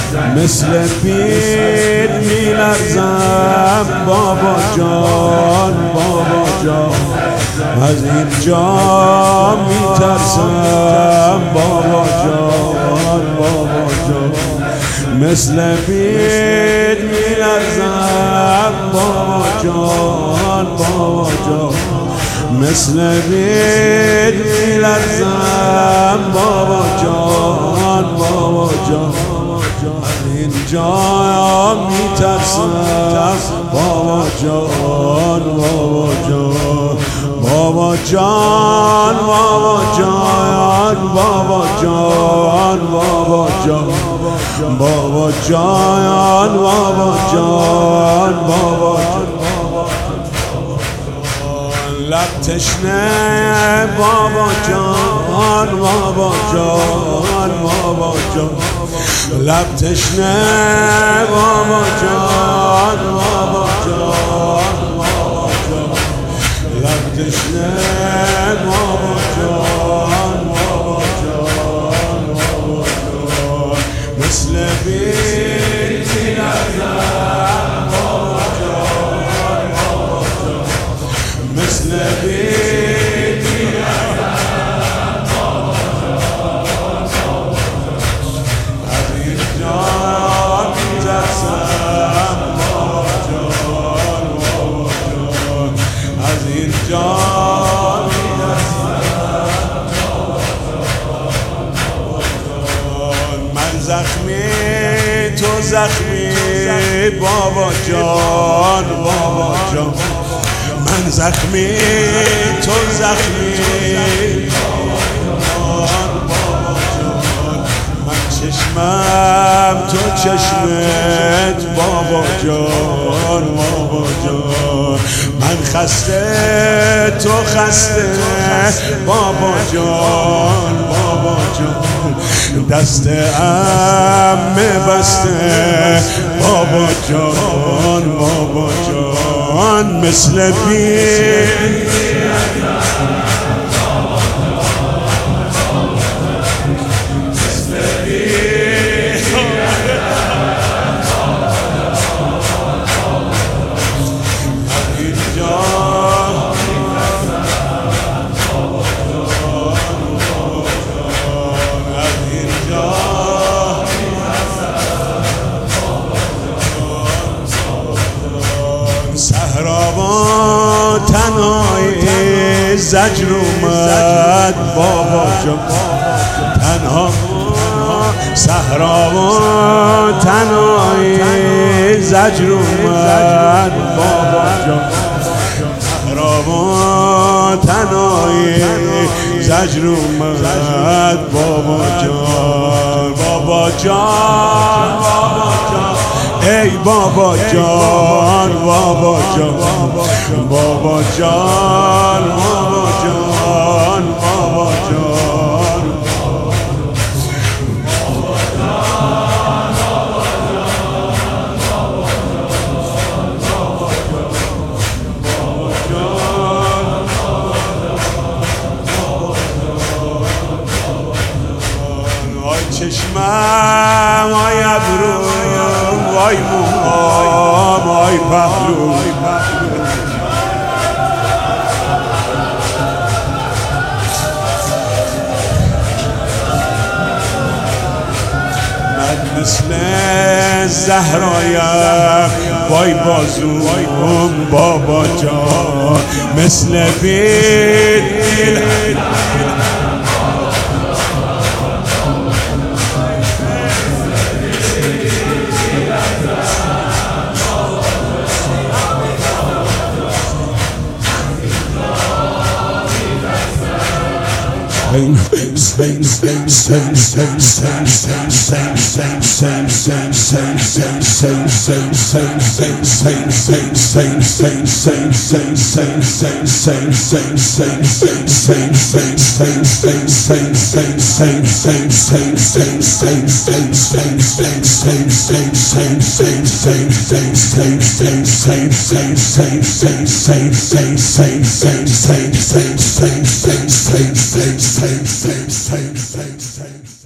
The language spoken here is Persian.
مثل پیر میلرزم بابا جان بابا جان، از اینجا میترسم بابا جان بابا جان، مثل پیر میلرزم بابا جان بابا جان، مثل پیر میلرزم بابا جان بابا جان، اینجا میترسم بابا جان بابا جان بابا جان بابا جان بابا جان بابا جان بابا جان بابا جان بابا جان، لب تشنه بابا جان بابا جان بابا جان، لب تشنه بابا جان بابا جان بابا جان، لب تشنه بابا جان بابا جان بابا جان، مثل بیر میلرزم بابا جان بابا جان، مثل بیر میلرزم بابا جان از اینجا میترسم بابا جان بابا جان، از اینجا میترسم بابا جان، من زخمی تو زخمی بابا جان بابا جان، من زخمی تو زخمی بابا جان بابا جان، من چشمم تو چشمت بابا جان بابا جان، من خسته تو خسته بابا جان بابا جان، دست عمه بسته بابا جان بابا جان، مثل پیر صحرا تنهای زجر اومد بابا جان، تنها صحرا تنهای زجر اومد بابا جان، صحرا تنهای زجر اومد بابا جان بابا جان بابا جان، ای بابا جان بابا جان بابا جان بابا جان بابا جان آی چشمم آی ابروم وای موهام آی پهلو، من مثل زهرایم وای بازوم بابا جان، مثل بیل same.